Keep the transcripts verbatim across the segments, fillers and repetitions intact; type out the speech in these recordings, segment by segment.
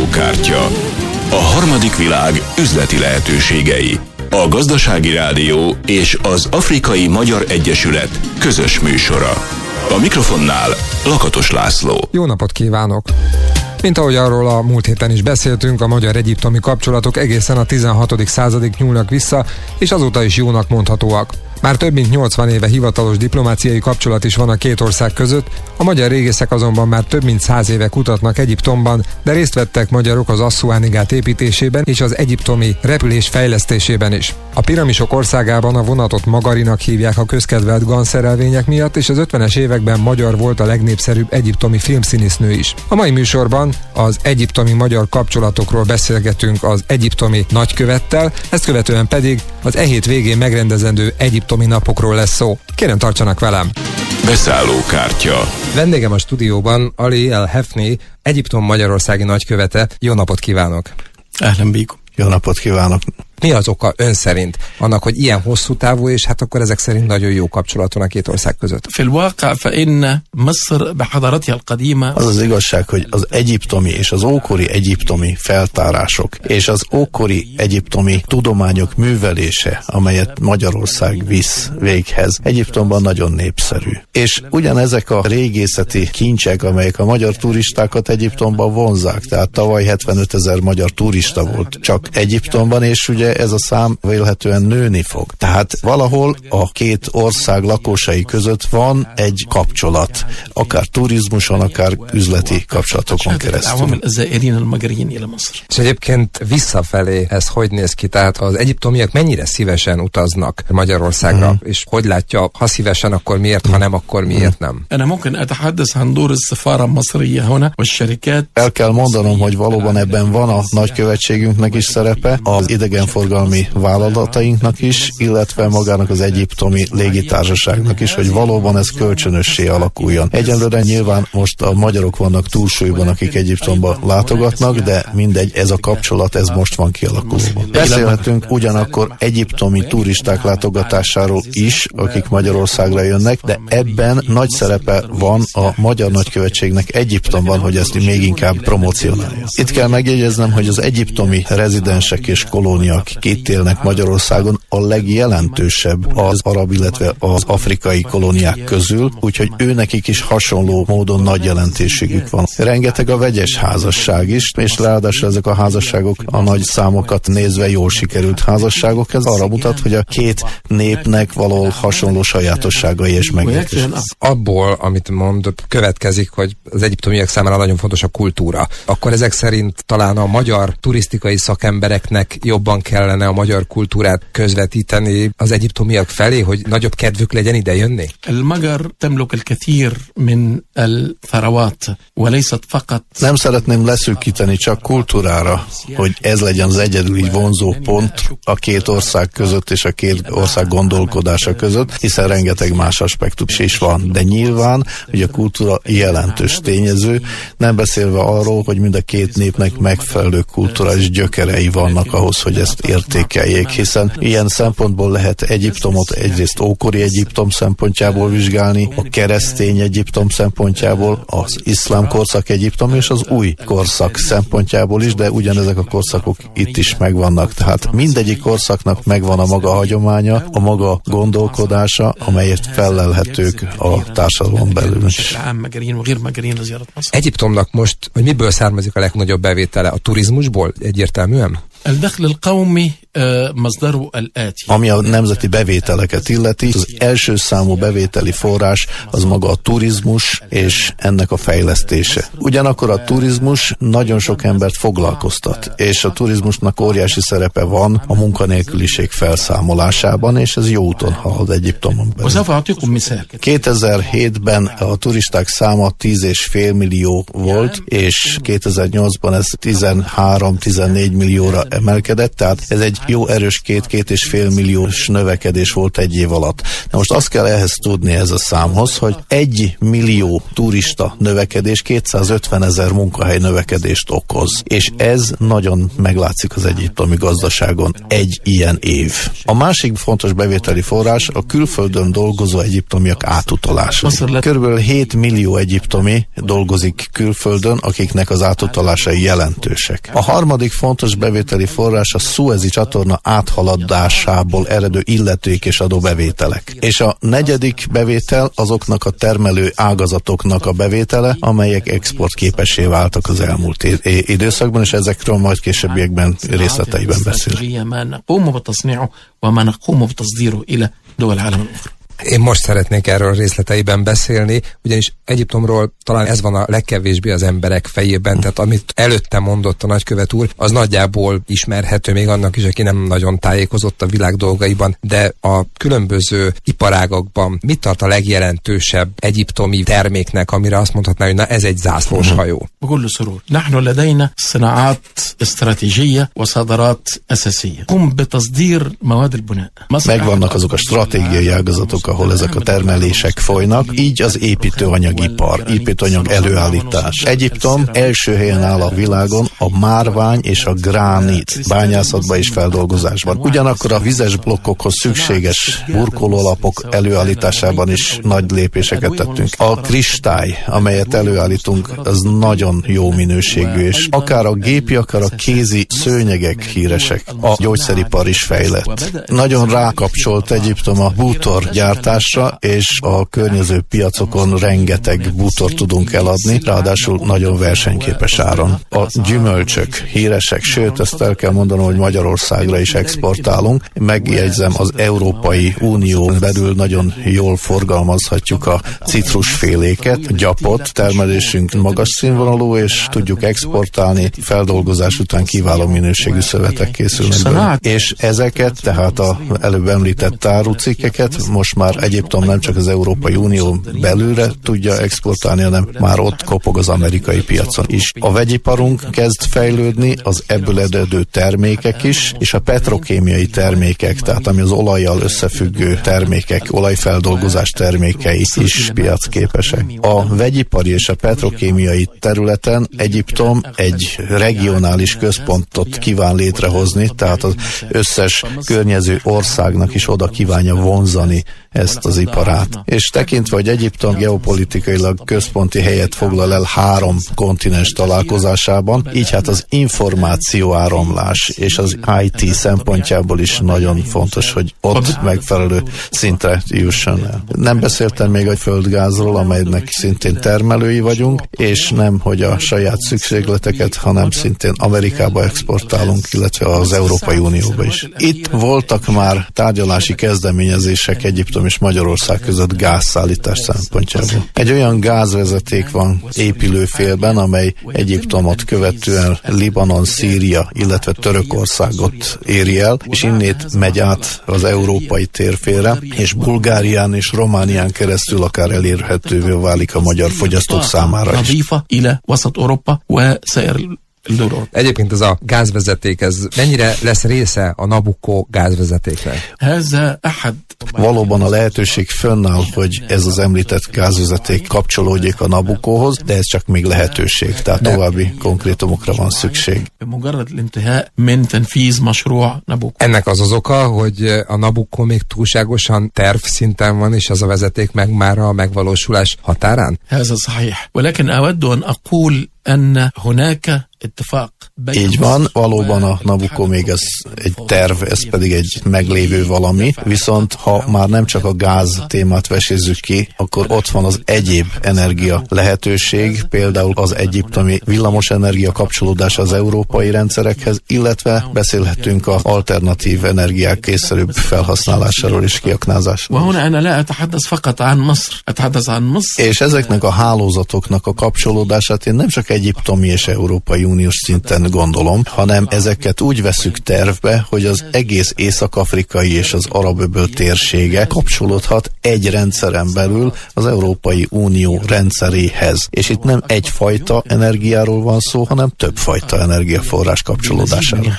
Beszállókártya. A harmadik világ üzleti lehetőségei. A Gazdasági Rádió és az Afrikai Magyar Egyesület közös műsora. A mikrofonnál Lakatos László. Jó napot kívánok! Mint ahogy arról a múlt héten is beszéltünk, a magyar-egyiptomi kapcsolatok egészen a tizenhatodik századig nyúlnak vissza, és azóta is jónak mondhatóak. Már több mint nyolcvan éve hivatalos diplomáciai kapcsolat is van a két ország között, a magyar régészek azonban már több mint száz éve kutatnak Egyiptomban, de részt vettek magyarok az Asszuáni-gát építésében és az egyiptomi repülés fejlesztésében is. A piramisok országában a vonatot Magarinak hívják a közkedvelt ganszerelvények miatt, és az ötvenes években magyar volt a legnépszerűbb egyiptomi filmszínésznő is. A mai műsorban az egyiptomi-magyar kapcsolatokról beszélgetünk az egyiptomi nagykövettel, ezt követően pedig az e hét végén megrendezendő egyiptomi napokról lesz szó. Kérem, tartsanak velem! Beszállókártya. Vendégem a stúdióban Ali El-Hefni, Egyiptom magyarországi nagykövete. Jó napot kívánok! Ahlan bikum. Jó napot kívánok! Mi az oka ön szerint annak, hogy ilyen hosszú távú, és hát akkor ezek szerint nagyon jó kapcsolat van a két ország között? Az az igazság, hogy az egyiptomi és az ókori egyiptomi feltárások és az ókori egyiptomi tudományok művelése, amelyet Magyarország visz véghez, Egyiptomban nagyon népszerű. És ugyanezek a régészeti kincsek, amelyek a magyar turistákat Egyiptomban vonzák, tehát tavaly hetvenötezer magyar turista volt csak Egyiptomban, és ugye ez a szám vélhetően nőni fog. Tehát valahol a két ország lakosai között van egy kapcsolat, akár turizmuson, akár üzleti kapcsolatokon keresztül. És egyébként visszafelé ez hogy néz ki? Tehát az egyiptomiak mennyire szívesen utaznak Magyarországra, hmm. és hogy látja, ha szívesen, akkor miért, ha nem, akkor miért nem? El kell mondanom, hogy valóban ebben van a nagykövetségünknek is szerepe, az idegenforgalmi vállalatainknak is, illetve magának az egyiptomi légitársaságnak is, hogy valóban ez kölcsönössé alakuljon. Egyelőre nyilván most a magyarok vannak túlsúlyban, akik Egyiptomba látogatnak, de mindegy, ez a kapcsolat, ez most van kialakulóban. Beszélhetünk ugyanakkor egyiptomi turisták látogatásáról is, akik Magyarországra jönnek, de ebben nagy szerepe van a magyar nagykövetségnek Egyiptomban, hogy ezt még inkább promocionálja. Itt kell megjegyeznem, hogy az egyiptomi rezidensek és kolóniák itt élnek Magyarországon, a legjelentősebb az arab, illetve az afrikai kolóniák közül, úgyhogy őnekik is hasonló módon nagy jelentőségük van. Rengeteg a vegyes házasság is, és ráadásul ezek a házasságok a nagy számokat nézve jól sikerült házasságok. Ez arra mutat, hogy a két népnek valahol hasonló sajátosságai és megértés. Abból, amit mond, következik, hogy az egyiptomiak számára nagyon fontos a kultúra. Akkor ezek szerint talán a magyar turisztikai szakembereknek jobban kellene a magyar kultúrát közvetíteni az egyiptomiak felé, hogy nagyobb kedvük legyen ide jönni? Nem szeretném leszűkíteni csak kultúrára, hogy ez legyen az egyedüli vonzó pont a két ország között és a két ország gondolkodása között, hiszen rengeteg más aspektus is van. De nyilván, hogy a kultúra jelentős tényező, nem beszélve arról, hogy mind a két népnek megfelelő kulturális gyökerei vannak ahhoz, hogy ezt értékeljék, hiszen ilyen szempontból lehet Egyiptomot egyrészt ókori Egyiptom szempontjából vizsgálni, a keresztény Egyiptom szempontjából, az iszlám korszak Egyiptom és az új korszak szempontjából is, de ugyanezek a korszakok itt is megvannak. Tehát mindegyik korszaknak megvan a maga hagyománya, a maga gondolkodása, amelyet fellelhetők a társadalom belül is. Egyiptomnak most, hogy miből származik a legnagyobb bevétele? A turizmusból egyértelműen? Ami a nemzeti bevételeket illeti, az első számú bevételi forrás az maga a turizmus és ennek a fejlesztése. Ugyanakkor a turizmus nagyon sok embert foglalkoztat, és a turizmusnak óriási szerepe van a munkanélküliség felszámolásában, és ez jó úton halad Egyiptomon belül. kétezer-hétben a turisták száma tíz és fél millió volt, és kétezer-nyolcban ez tizenhárom-tizennégy millióra emelkedett, tehát ez egy jó erős két-két és fél milliós növekedés volt egy év alatt. Na most azt kell ehhez tudni ez a számhoz, hogy egy millió turista növekedés kétszázötvenezer munkahely növekedést okoz. És ez nagyon meglátszik az egyiptomi gazdaságon egy ilyen év. A másik fontos bevételi forrás a külföldön dolgozó egyiptomiak átutalása. Körülbelül hét millió egyiptomi dolgozik külföldön, akiknek az átutalásai jelentősek. A harmadik fontos bevételi forrás a Szuezi csatorna áthaladásából eredő illeték és adóbevételek. És a negyedik bevétel azoknak a termelő ágazatoknak a bevétele, amelyek exportképessé váltak az elmúlt időszakban, és ezekről majd későbbiekben részleteiben beszélünk. Én most szeretnék erről részleteiben beszélni, ugyanis Egyiptomról talán ez van a legkevésbé az emberek fejében, tehát amit előtte mondott a nagykövet úr, az nagyjából ismerhető még annak is, aki nem nagyon tájékozott a világ dolgaiban, de a különböző iparágakban mit tart a legjelentősebb egyiptomi terméknek, amire azt mondhatná, hogy na ez egy zászlós hajó? Megvannak azok a stratégiai ágazatok, ahol ezek a termelések folynak, így az építőanyagipar, építőanyag előállítás. Egyiptom első helyen áll a világon a márvány és a gránit bányászatban és feldolgozásban. Ugyanakkor a vizes blokkokhoz szükséges burkolóalapok előállításában is nagy lépéseket tettünk. A kristály, amelyet előállítunk, az nagyon jó minőségű, és akár a gépi, akár a kézi szőnyegek híresek. A gyógyszeripar is fejlett. Nagyon rákapcsolt Egyiptom a bútor gyártásra, és a környező piacokon rengeteg bútort tudunk eladni, ráadásul nagyon versenyképes áron. A gyümölcsök híresek, sőt, ezt el kell mondanom, hogy Magyarországra is exportálunk. Megjegyzem, az Európai Unión belül nagyon jól forgalmazhatjuk a citrusféléket, gyapot, termelésünk magas színvonalú, és tudjuk exportálni, feldolgozás után kiváló minőségű szövetek készülnek belőle. És ezeket, tehát az előbb említett árucikkeket most már Egyiptom nem csak az Európai Unió belülre tudja exportálni, hanem már ott kopog az amerikai piacon is. A vegyiparunk kezd fejlődni, az ebből eredő termékek is, és a petrokémiai termékek, tehát ami az olajjal összefüggő termékek, olajfeldolgozás termékei is piacképesek. A vegyipari és a petrokémiai területen Egyiptom egy regionális központot kíván létrehozni, tehát az összes környező országnak is oda kívánja vonzani ezt az iparát. És tekintve, hogy Egyiptom geopolitikailag központi helyet foglal el három kontinens találkozásában, így hát az információáramlás és az i té szempontjából is nagyon fontos, hogy ott megfelelő szintre jusson el. Nem beszéltem még a földgázról, amelynek szintén termelői vagyunk, és nem, hogy a saját szükségleteket, hanem szintén Amerikába exportálunk, illetve az Európai Unióba is. Itt voltak már tárgyalási kezdeményezések Egyiptom és Magyarország között gázszállítás szempontjából. Egy olyan gázvezeték van épülőfélben, amely Egyiptomot követően Libanon, Szíria, illetve Törökországot éri el, és innét megy át az európai térfélre, és Bulgárián és Románián keresztül akár elérhetővé válik a magyar fogyasztók számára is. Egyébként ez a gázvezeték, ez mennyire lesz része a Nabucco gázvezetéknek? Valóban a lehetőség fönnáll, hogy ez az említett gázvezeték kapcsolódjék a Nabuccóhoz, de ez csak még lehetőség, tehát további konkrétumokra van szükség. Ennek az az oka, hogy a Nabucco még túlságosan terv szinten van, és az a vezeték meg már a megvalósulás határán? Így van, valóban a Nabucco még ez egy terv, ez pedig egy meglévő valami, viszont ha már nem csak a gáz témát vesézzük ki, akkor ott van az egyéb energia lehetőség, például az egyiptomi villamosenergia kapcsolódása az európai rendszerekhez, illetve beszélhetünk az alternatív energiák készszerűbb felhasználásáról és kiaknázásról. És ezeknek a hálózatoknak a kapcsolódását én nem csak egyiptomi és Európai Uniós szinten gondolom, hanem ezeket úgy veszük tervbe, hogy az egész észak-afrikai és az arab-öböl térsége kapcsolódhat egy rendszeren belül az Európai Unió rendszeréhez. És itt nem egyfajta energiáról van szó, hanem többfajta energiaforrás kapcsolódásáról.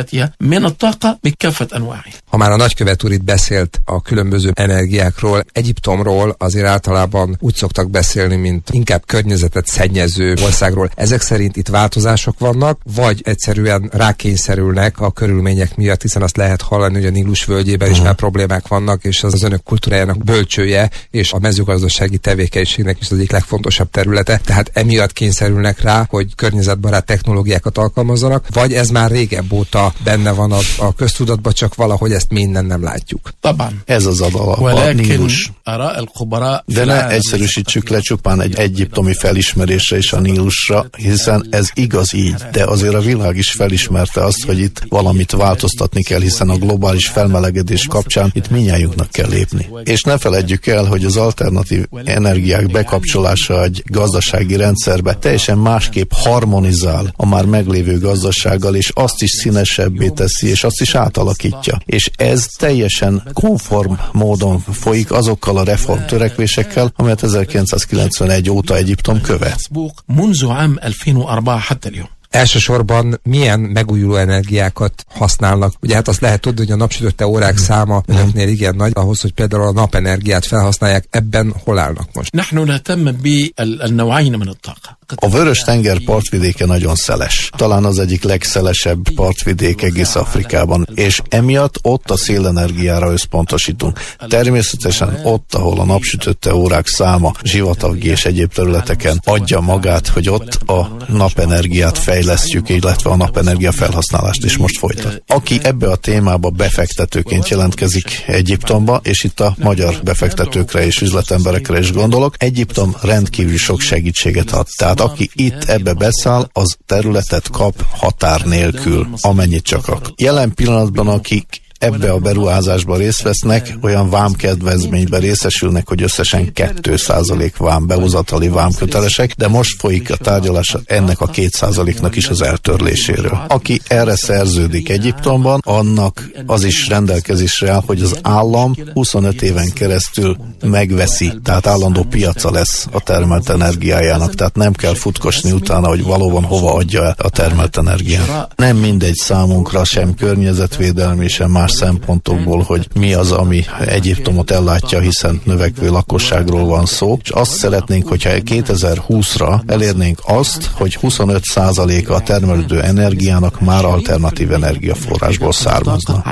Ha már a nagykövet úr itt beszélt a különböző energiákról, Egyiptomról azért általában úgy szoktak beszélni, mint inkább környezetet szennyező országról. Ezek szerint itt változások vannak, vagy egyszerűen rákényszerülnek a körülmények miatt, hiszen azt lehet hallani, hogy a Nílus völgyében uh-huh. is már problémák vannak, és az az önök kultúrájának bölcsője, és a mezőgazdasági tevékenységnek is az egyik legfontosabb területe. Tehát emiatt kényszerülnek rá, hogy környezetbarát technológiákat alkalmazzanak, vagy ez már régebb óta benne van a, a köztudatban, csak valahogy ezt minden nem látjuk. Ez az adalap, a Nílus. De ne egyszerűsítsük le csupán egy egyiptomi felismerésre és a Nílusra, hiszen ez igaz így, de azért a világ is felismerte azt, hogy itt valamit változtatni kell, hiszen a globális felmelegedés kapcsán itt mindnyájunknak kell lépni. És ne feledjük el, hogy az alternatív energiák bekapcsolása egy gazdasági rendszerbe teljesen másképp harmonizál a már meglévő gazdasággal, és azt is színesebbé teszi, és azt is átalakítja. És ez teljesen konform módon folyik azokkal a reformtörekvésekkel, amelyet ezerkilencszázkilencvenegy óta Egyiptom követ. Elsősorban milyen megújuló energiákat használnak? Ugye hát azt lehet tudni, hogy a napsütötte órák száma önöknél igen nagy, ahhoz, hogy például a napenergiát felhasználják, ebben hol állnak most? A Vörös-tenger partvidéke nagyon szeles. Talán az egyik legszelesebb partvidék egész Afrikában, és emiatt ott a szélenergiára összpontosítunk. Természetesen ott, ahol a napsütötte órák száma zsivatagi és egyéb területeken adja magát, hogy ott a napenergiát fejlesztjük, illetve a napenergia felhasználást is most folytat. Aki ebbe a témába befektetőként jelentkezik Egyiptomba, és itt a magyar befektetőkre és üzletemberekre is gondolok, Egyiptom rendkívül sok segítséget ad. Tehát aki itt ebbe beszáll, az területet kap határ nélkül, amennyit csak akar. Jelen pillanatban akik ebbe a beruházásba részt vesznek, olyan vámkedvezményben részesülnek, hogy összesen két százalék vám, behozatali vámkötelesek, de most folyik a tárgyalás ennek a két százaléknak is az eltörléséről. Aki erre szerződik Egyiptomban, annak az is rendelkezésre áll, hogy az állam huszonöt éven keresztül megveszi, tehát állandó piaca lesz a termelt energiájának, tehát nem kell futkosni utána, hogy valóban hova adja el a termelt energiát. Nem mindegy számunkra, sem környezetvédelmi, sem más szempontokból, hogy mi az, ami Egyiptomot ellátja, hiszen növekvő lakosságról van szó, és azt szeretnénk, hogyha kétezer-húszra elérnénk azt, hogy huszonöt százaléka a termelődő energiának már alternatív energiaforrásból származna.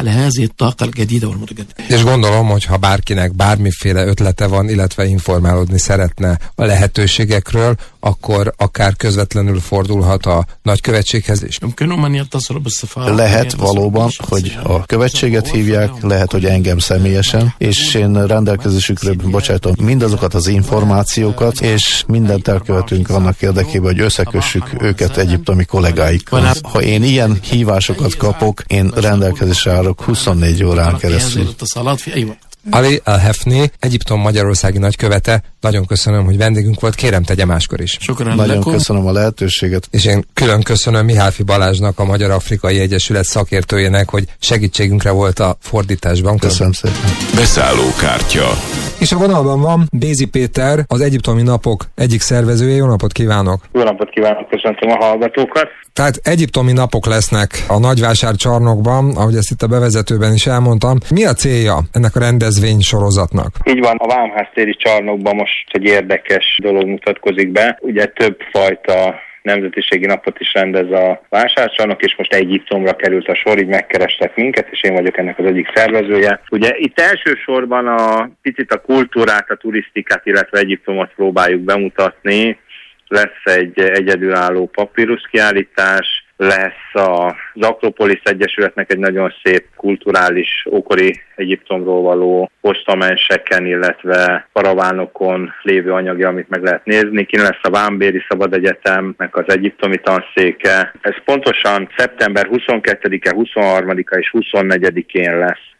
És gondolom, hogy ha bárkinek bármiféle ötlete van, illetve informálódni szeretne a lehetőségekről, akkor akár közvetlenül fordulhat a nagykövetséghez is. Lehet valóban, hogy a követséget hívják, lehet, hogy engem személyesen, és én rendelkezésükre bocsájtom mindazokat az információkat, és mindent elkövetünk annak érdekében, hogy összekössük őket egyiptomi kollégáikkal. Ha én ilyen hívásokat kapok, én rendelkezésre állok huszonnégy órán keresztül. Ali El-Hefni, Egyiptom magyarországi nagykövete, nagyon köszönöm, hogy vendégünk volt, kérem tegye máskor is. Nagyon köszönöm a lehetőséget. És én külön köszönöm Mihály Balázsnak, a Magyar-Afrikai Egyesület szakértőjének, hogy segítségünkre volt a fordításban. Köszönöm szépen. Beszállókártya. És a vonalban van Bézi Péter, az Egyiptomi Napok egyik szervezője. Jó napot kívánok! Jó napot kívánok, köszöntöm a hallgatókat! Tehát Egyiptomi Napok lesznek a Nagyvásárcsarnokban, ahogy ezt itt a bevezetőben is elmondtam. Mi a célja ennek a rendezvény sorozatnak? Így van, a Vámháztéri csarnokban most egy érdekes dolog mutatkozik be. Ugye több fajta nemzetiségi napot is rendez a vásárcsarnok, és most Egyiptomra került a sor, így megkerestek minket, és én vagyok ennek az egyik szervezője. Ugye itt elsősorban a picit a kultúrát, a turisztikát, illetve Egyiptomot próbáljuk bemutatni. Lesz egy egyedülálló papírusz kiállítás, lesz az Akropolisz Egyesületnek egy nagyon szép kulturális, ókori Egyiptomról való postamenseken, illetve karavánokon lévő anyagja, amit meg lehet nézni. Kint lesz a Vámbéri Szabad Egyetemnek az egyiptomi tanszéke. Ez pontosan szeptember huszonkettedike, huszonharmadika és huszonnegyedikén lesz.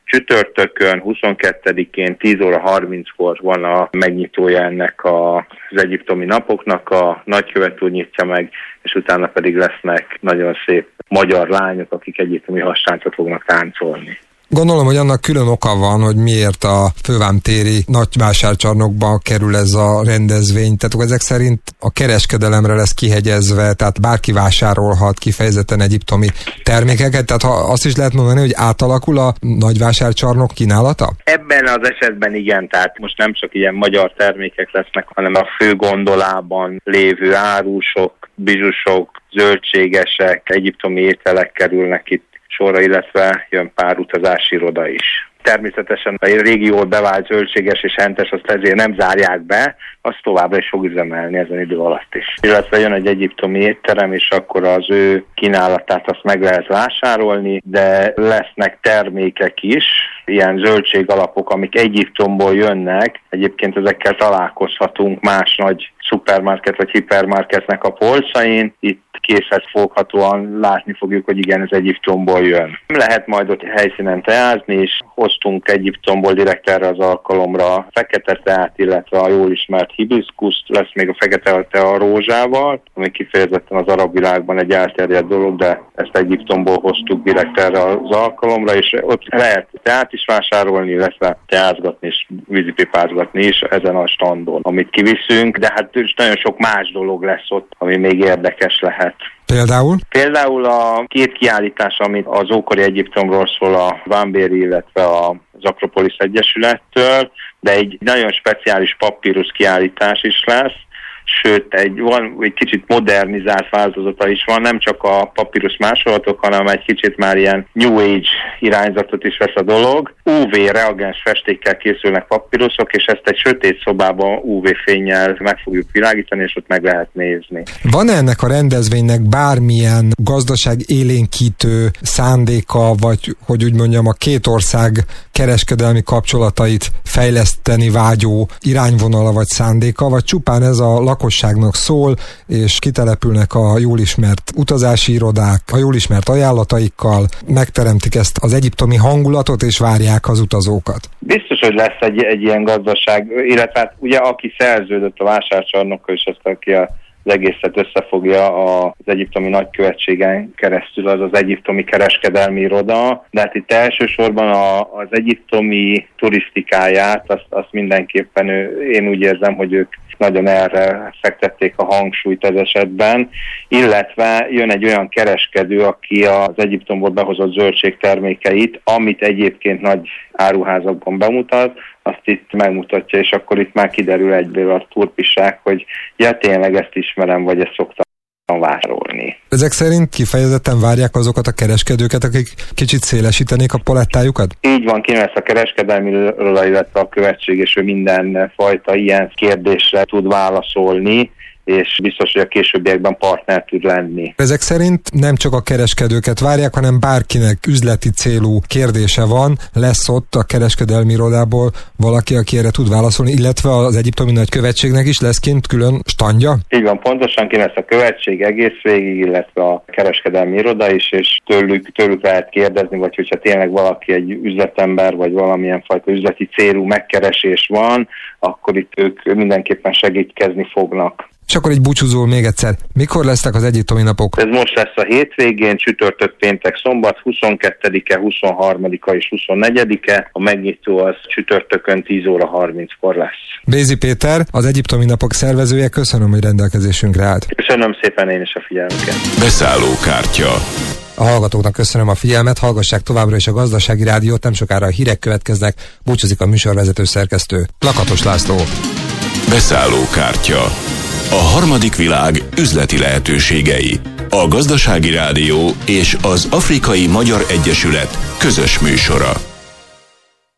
Csütörtökön, huszonkettedikén tíz óra harminckor van a megnyitója ennek az egyiptomi napoknak, a nagykövet úr nyitja meg, és utána pedig lesznek nagyon szép magyar lányok, akik egyiptomi hastáncot fognak táncolni. Gondolom, hogy annak külön oka van, hogy miért a fővámtéri nagyvásárcsarnokba kerül ez a rendezvény. Tehát ezek szerint a kereskedelemre lesz kihegyezve, tehát bárki vásárolhat kifejezetten egyiptomi termékeket. Tehát ha azt is lehet mondani, hogy átalakul a nagyvásárcsarnok kínálata? Ebben az esetben igen, tehát most nem csak ilyen magyar termékek lesznek, hanem a fő gondolában lévő árusok, bizsusok, zöldségesek, egyiptomi ételek kerülnek itt sorra, illetve jön pár utazási iroda is. Természetesen a régiót bevált zöldséges és hentes, azt ezért nem zárják be, azt továbbra is fog üzemelni ezen idő alatt is. Illetve jön egy egyiptomi étterem, és akkor az ő kínálatát azt meg lehet vásárolni, de lesznek termékek is, ilyen zöldségalapok, amik Egyiptomból jönnek. Egyébként ezekkel találkozhatunk más nagy szupermarket vagy hipermarketnek a polcain. Itt készhez foghatóan látni fogjuk, hogy igen, ez Egyiptomból jön. Lehet majd ott helyszínen teázni, és hoztunk Egyiptomból direkt erre az alkalomra fekete teát, illetve a jól ismert hibiszkuszt, lesz még a fekete tea a rózsával, ami kifejezetten az arab világban egy elterjedt dolog, de ezt Egyiptomból hoztuk direkt erre az alkalomra, és ott lehet teát is vásárolni, illetve teázgatni és vízipipázgatni is ezen a standon, amit kiviszünk, de hát nagyon sok más dolog lesz ott, ami még érdekes lehet. Például? Például a két kiállítás, amit az ókori Egyiptomról szól a Vámbéri, illetve az Akropolis Egyesülettől, de egy nagyon speciális papírus kiállítás is lesz, sőt, egy, van egy kicsit modernizált változata is van, nem csak a papírus másolatok, hanem egy kicsit már ilyen New Age irányzatot is vesz a dolog. ú vé reagens festékkel készülnek papíruszok, és ezt egy sötét szobában ú vé fénnyel meg fogjuk világítani, és ott meg lehet nézni. Van-e ennek a rendezvénynek bármilyen gazdaság élénkítő szándéka, vagy hogy úgy mondjam, a két ország kereskedelmi kapcsolatait fejleszteni vágyó irányvonala vagy szándéka, vagy csupán ez a lakosságnak szól, és kitelepülnek a jól ismert utazási irodák, a jól ismert ajánlataikkal, megteremtik ezt az egyiptomi hangulatot, és várják az utazókat? Biztos, hogy lesz egy, egy ilyen gazdaság, illetve hát ugye aki szerződött a vásárcsarnokkal, és azt, aki a az egészet összefogja az egyiptomi nagykövetségen keresztül, az az egyiptomi kereskedelmi iroda, de hát itt elsősorban a, az egyiptomi turisztikáját, azt, azt mindenképpen ő, én úgy érzem, hogy ők nagyon erre fektették a hangsúlyt ez esetben, illetve jön egy olyan kereskedő, aki az Egyiptomból behozott zöldségtermékeit, amit egyébként nagy áruházakban bemutat, azt itt megmutatja, és akkor itt már kiderül egyből a turpisság, hogy ja, tényleg ezt ismerem, vagy ezt szoktam vásárolni. Ezek szerint kifejezetten várják azokat a kereskedőket, akik kicsit szélesítenék a palettájukat? Így van, ki lesz a kereskedelmi iroda, illetve a követség, és ő minden fajta ilyen kérdésre tud válaszolni, és biztos, hogy a későbbiekben partner tud lenni. Ezek szerint nem csak a kereskedőket várják, hanem bárkinek üzleti célú kérdése van, lesz ott a kereskedelmi irodából valaki, aki erre tud válaszolni, illetve az egyiptomi nagykövetségnek is lesz kint külön standja? Így van, pontosan ki lesz a követség egész végig, illetve a kereskedelmi iroda is, és tőlük, tőlük lehet kérdezni, vagy hogyha tényleg valaki egy üzletember, vagy valamilyen fajta üzleti célú megkeresés van, akkor itt ők mindenképpen segítkezni fognak. És akkor egy búcsúzól még egyszer. Mikor lesznek az egyiptomi napok? Ez most lesz a hétvégén, csütörtök, péntek, szombat, huszonkettedike, huszonharmadika és huszonnegyedike. A megnyitó az csütörtökön tíz óra harminckor lesz. Bézi Péter, az egyiptomi napok szervezője, köszönöm, hogy rendelkezésünkre állt. Köszönöm szépen én is a figyelmüket. Beszállókártya. A hallgatóknak köszönöm a figyelmet, hallgassák továbbra is a Gazdasági Rádiót, nem sokára a hírek következnek, búcsúzik a műsorvezető szerkesztő, Lakatos László. Beszállókártya. A harmadik világ üzleti lehetőségei. A Gazdasági Rádió és az Afrikai Magyar Egyesület közös műsora.